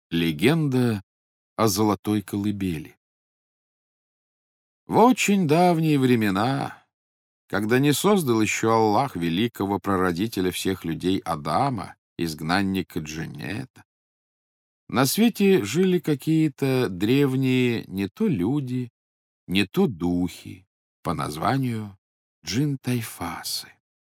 Легенда о золотой колыбели. В очень давние времена, когда не создал еще Аллах великого прародителя всех людей Адама, изгнанника Джиннета, на свете жили какие-то древние не то люди, не то духи по названию джин-тайфасы.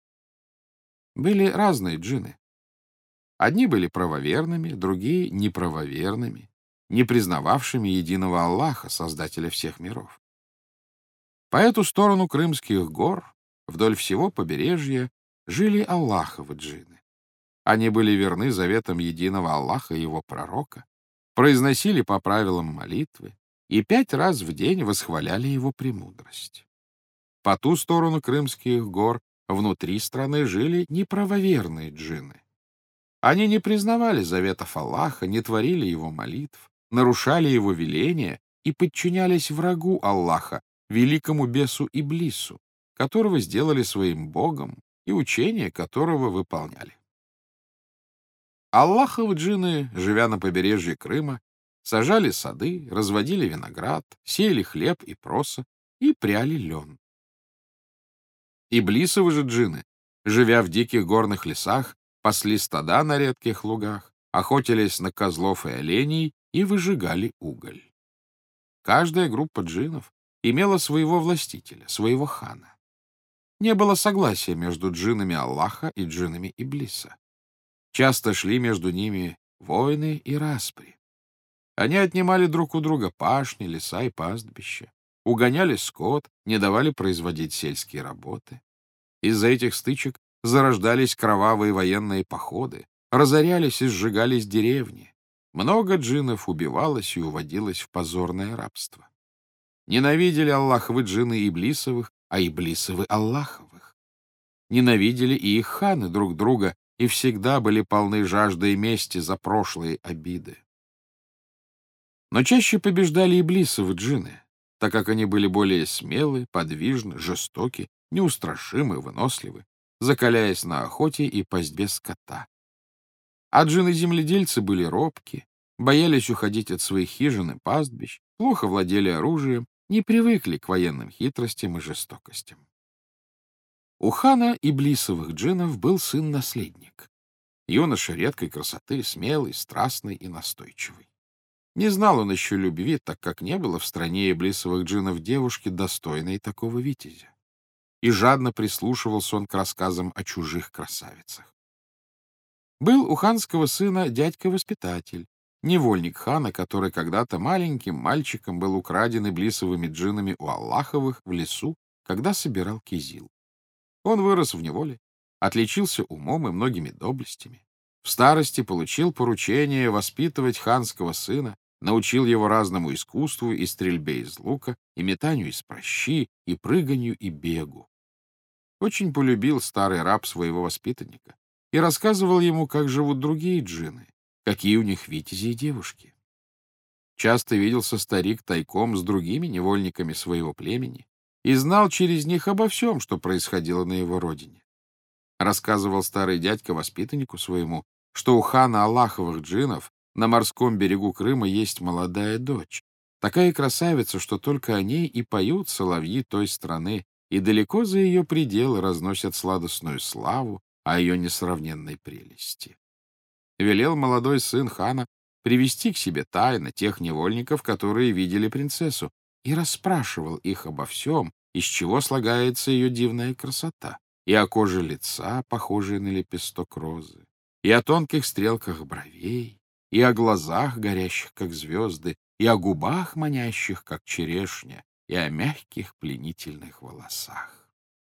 Были разные джинны. Одни были правоверными, другие — неправоверными, не признававшими единого Аллаха, создателя всех миров. По эту сторону Крымских гор, вдоль всего побережья, жили Аллаховы джинны. Они были верны заветам единого Аллаха и его пророка, произносили по правилам молитвы и 5 раз в день восхваляли его премудрость. По ту сторону Крымских гор, внутри страны, жили неправоверные джинны. Они не признавали заветов Аллаха, не творили его молитв, нарушали его веления и подчинялись врагу Аллаха, великому бесу Иблису, которого сделали своим богом и учение которого выполняли. Аллаховы джинны, живя на побережье Крыма, сажали сады, разводили виноград, сеяли хлеб и проса и пряли лен. Иблисовы же джинны, живя в диких горных лесах, пасли стада на редких лугах, охотились на козлов и оленей и выжигали уголь. Каждая группа джиннов имела своего властителя, своего хана. Не было согласия между джиннами Аллаха и джиннами Иблиса. Часто шли между ними войны и распри. Они отнимали друг у друга пашни, леса и пастбища, угоняли скот, не давали производить сельские работы. Из-за этих стычек зарождались кровавые военные походы, разорялись и сжигались деревни. Много джиннов убивалось и уводилось в позорное рабство. Ненавидели Аллаховы джинны Иблисовых, а Иблисовы Аллаховых. Ненавидели и их ханы друг друга и всегда были полны жаждой мести за прошлые обиды. Но чаще побеждали Иблисовы джинны, так как они были более смелы, подвижны, жестоки, неустрашимы, выносливы, закаляясь на охоте и пастьбе скота. А джинны-земледельцы были робки, боялись уходить от своих хижин и пастбищ, плохо владели оружием, не привыкли к военным хитростям и жестокостям. У хана Иблисовых джиннов был сын-наследник. Юноша редкой красоты, смелый, страстный и настойчивый. Не знал он еще любви, так как не было в стране Иблисовых джиннов девушки, достойной такого витязя. И жадно прислушивался он к рассказам о чужих красавицах. Был у ханского сына дядька-воспитатель, невольник хана, который когда-то маленьким мальчиком был украден Иблисовыми джиннами у Аллаховых в лесу, когда собирал кизил. Он вырос в неволе, отличился умом и многими доблестями. В старости получил поручение воспитывать ханского сына, научил его разному искусству и стрельбе из лука, и метанию из пращи, и прыганию, и бегу. Очень полюбил старый раб своего воспитанника и рассказывал ему, как живут другие джинны, какие у них витязи и девушки. Часто виделся старик тайком с другими невольниками своего племени и знал через них обо всем, что происходило на его родине. Рассказывал старый дядька воспитаннику своему, что у хана Аллаховых джиннов на морском берегу Крыма есть молодая дочь, такая красавица, что только о ней и поют соловьи той страны, и далеко за ее пределы разносят сладостную славу о ее несравненной прелести. Велел молодой сын хана привести к себе тайно тех невольников, которые видели принцессу, и расспрашивал их обо всем, из чего слагается ее дивная красота, и о коже лица, похожей на лепесток розы, и о тонких стрелках бровей, и о глазах, горящих, как звезды, и о губах, манящих, как черешня, и о мягких пленительных волосах.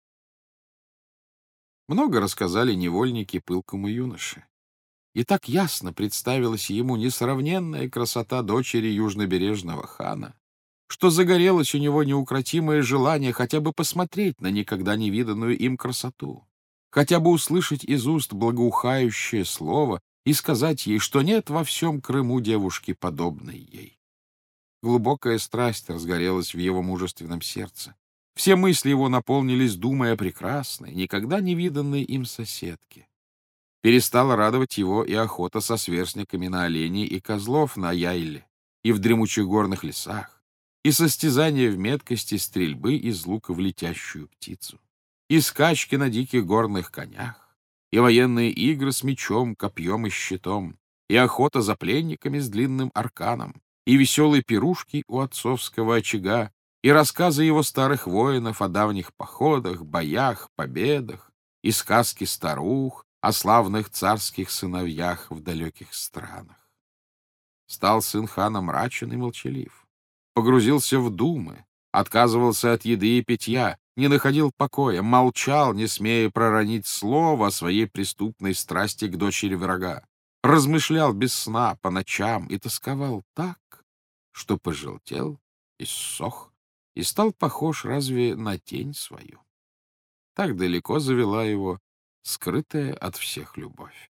Много рассказали невольники пылкому юноше. И так ясно представилась ему несравненная красота дочери южнобережного хана, что загорелось у него неукротимое желание хотя бы посмотреть на никогда не виданную им красоту, хотя бы услышать из уст благоухающее слово и сказать ей, что нет во всем Крыму девушки, подобной ей. Глубокая страсть разгорелась в его мужественном сердце. Все мысли его наполнились думой о прекрасной, никогда не виданной им соседке. Перестала радовать его и охота со сверстниками на оленей и козлов на Яйле и в дремучих горных лесах, и состязания в меткости стрельбы из лука в летящую птицу, и скачки на диких горных конях, и военные игры с мечом, копьем и щитом, и охота за пленниками с длинным арканом, и веселые пирушки у отцовского очага, и рассказы его старых воинов о давних походах, боях, победах, и сказки старух о славных царских сыновьях в далеких странах. Стал сын хана мрачен и молчалив, погрузился в думы, отказывался от еды и питья, не находил покоя, молчал, не смея проронить слово о своей преступной страсти к дочери врага, размышлял без сна по ночам и тосковал так, что пожелтел, иссох и стал похож разве на тень свою. Так далеко завела его скрытая от всех любовь.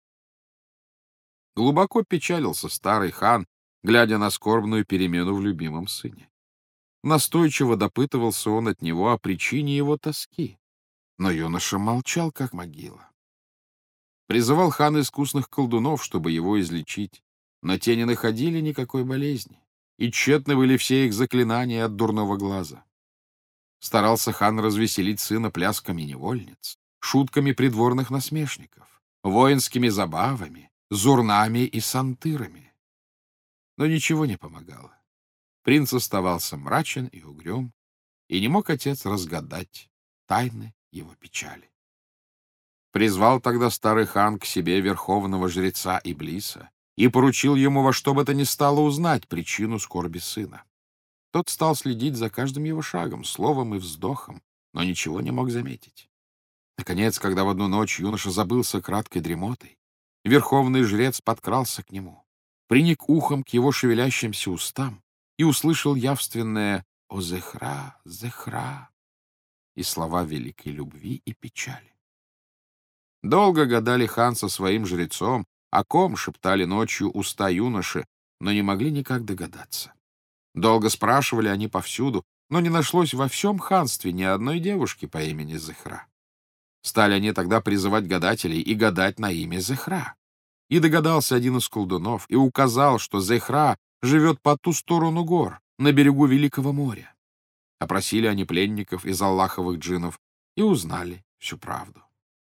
Глубоко печалился старый хан, глядя на скорбную перемену в любимом сыне. Настойчиво допытывался он от него о причине его тоски, но юноша молчал, как могила. Призывал хан искусных колдунов, чтобы его излечить, но те не находили никакой болезни, и тщетны были все их заклинания от дурного глаза. Старался хан развеселить сына плясками невольниц, шутками придворных насмешников, воинскими забавами, зурнами и сантырами. Но ничего не помогало. Принц оставался мрачен и угрюм, и не мог отец разгадать тайны его печали. Призвал тогда старый хан к себе верховного жреца Иблиса и поручил ему во что бы то ни стало узнать причину скорби сына. Тот стал следить за каждым его шагом, словом и вздохом, но ничего не мог заметить. Наконец, когда в одну ночь юноша забылся краткой дремотой, верховный жрец подкрался к нему, приник ухом к его шевелящимся устам и услышал явственное «О, Зехра, Зехра!» и слова великой любви и печали. Долго гадали хан со своим жрецом, о ком шептали ночью уста юноши, но не могли никак догадаться. Долго спрашивали они повсюду, но не нашлось во всем ханстве ни одной девушки по имени Зехра. Стали они тогда призывать гадателей и гадать на имя Зехра. И догадался один из колдунов и указал, что Зехра живет по ту сторону гор, на берегу Великого моря. Опросили они пленников из аллаховых джиннов и узнали всю правду.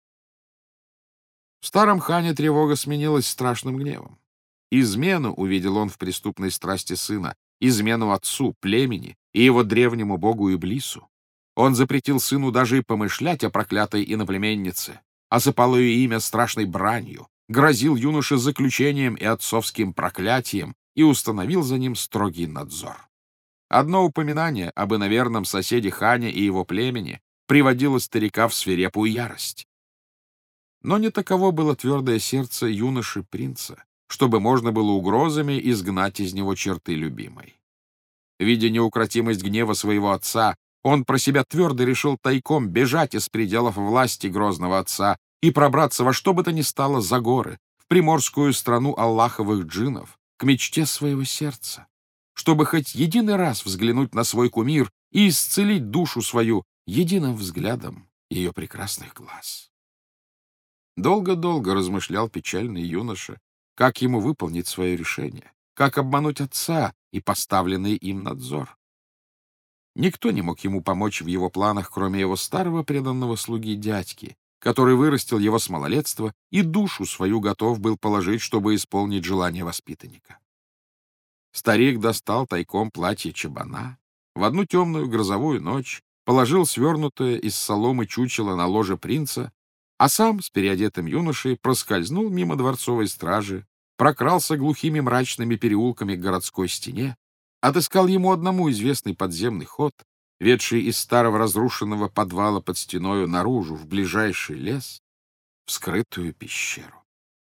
В старом хане тревога сменилась страшным гневом. Измену увидел он в преступной страсти сына, измену отцу, племени и его древнему богу Иблису. Он запретил сыну даже и помышлять о проклятой иноплеменнице, осыпал ее имя страшной бранью, грозил юноше заключением и отцовским проклятием и установил за ним строгий надзор. Одно упоминание об иноверном соседе хане и его племени приводило старика в свирепую ярость. Но не таково было твердое сердце юноши-принца, чтобы можно было угрозами изгнать из него черты любимой. Видя неукротимость гнева своего отца, он про себя твердо решил тайком бежать из пределов власти грозного отца и пробраться во что бы то ни стало за горы, в приморскую страну аллаховых джиннов, к мечте своего сердца, чтобы хоть единый раз взглянуть на свой кумир и исцелить душу свою единым взглядом ее прекрасных глаз. Долго-долго размышлял печальный юноша, как ему выполнить свое решение, как обмануть отца и поставленный им надзор. Никто не мог ему помочь в его планах, кроме его старого преданного слуги дядьки, который вырастил его с малолетства и душу свою готов был положить, чтобы исполнить желание воспитанника. Старик достал тайком платье чабана, в одну темную грозовую ночь положил свернутое из соломы чучело на ложе принца, а сам с переодетым юношей проскользнул мимо дворцовой стражи, прокрался глухими мрачными переулками к городской стене, отыскал ему одному известный подземный ход, ведший из старого разрушенного подвала под стеною наружу в ближайший лес, в скрытую пещеру.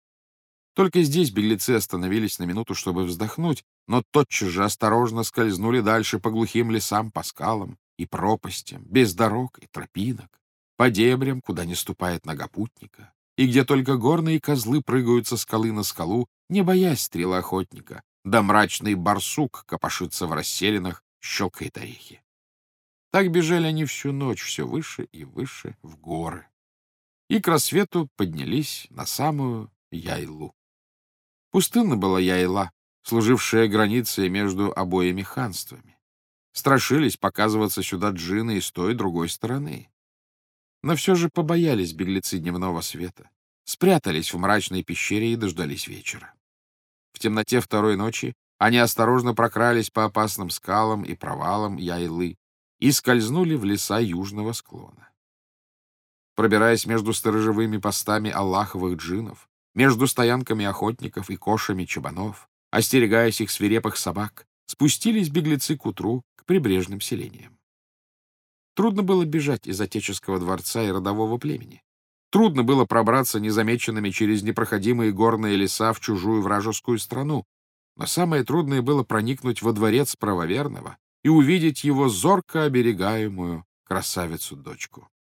Только здесь беглецы остановились на минуту, чтобы вздохнуть, но тотчас же осторожно скользнули дальше по глухим лесам, по скалам и пропастям, без дорог и тропинок, по дебрям, куда не ступает нога путника, и где только горные козлы прыгают со скалы на скалу, не боясь стрелы охотника, да мрачный барсук копошится в расселинах, щелкает орехи. Так бежали они всю ночь, все выше и выше, в горы. и к рассвету поднялись на самую Яйлу. Пустынна была Яйла, служившая границей между обоими ханствами. Страшились показываться сюда джинны и с той, и другой стороны. Но все же побоялись беглецы дневного света, спрятались в мрачной пещере и дождались вечера. В темноте второй ночи они осторожно прокрались по опасным скалам и провалам Яйлы и скользнули в леса южного склона. Пробираясь между сторожевыми постами аллаховых джиннов, между стоянками охотников и кошами чабанов, остерегаясь их свирепых собак, спустились беглецы к утру к прибрежным селениям. Трудно было бежать из отеческого дворца и родового племени. Трудно было пробраться незамеченными через непроходимые горные леса в чужую вражескую страну, но самое трудное было проникнуть во дворец правоверного и увидеть его зорко оберегаемую красавицу-дочку.